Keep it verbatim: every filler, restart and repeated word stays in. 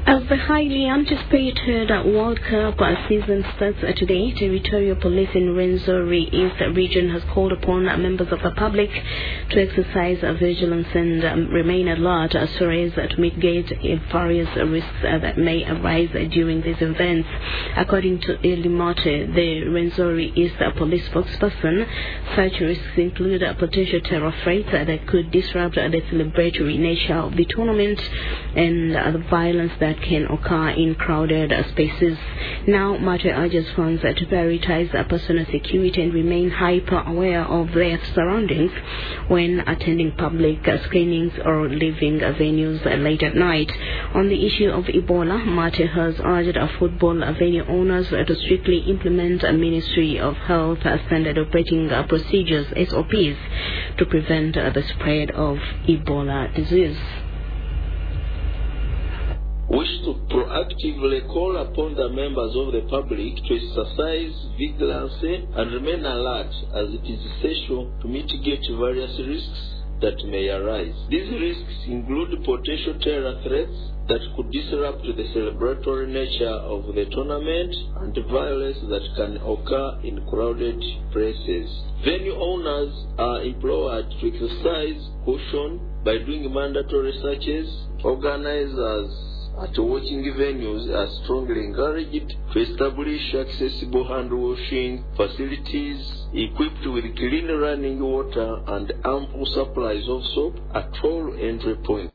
As the highly anticipated World Cup season starts today, Territorial Police in Rwenzori East region has called upon members of the public to exercise vigilance and um, remain alert as far as to mitigate various risks uh, that may arise during these events. According to Eli Mote, the Rwenzori East police spokesperson, such risks include a potential terror threat uh, that could disrupt uh, the celebratory nature of the tournament and uh, the violence that can occur in crowded uh, spaces. Now, Mote urges fans uh, to prioritize uh, personal security and remain hyper-aware of their surroundings when attending public uh, screenings or leaving uh, venues uh, late at night. On the issue of Ebola, Mote has urged uh, football uh, venue owners uh, to strictly implement a Ministry of Health uh, standard operating uh, procedures, S O Ps, to prevent uh, the spread of Ebola disease. Wish to proactively call upon the members of the public to exercise vigilance and remain alert, as it is essential to mitigate various risks that may arise. These risks include potential terror threats that could disrupt the celebratory nature of the tournament and violence that can occur in crowded places. Venue owners are implored to exercise caution by doing mandatory searches. Organizers at watching venues are strongly encouraged to establish accessible hand washing facilities equipped with clean running water and ample supplies of soap at all entry points.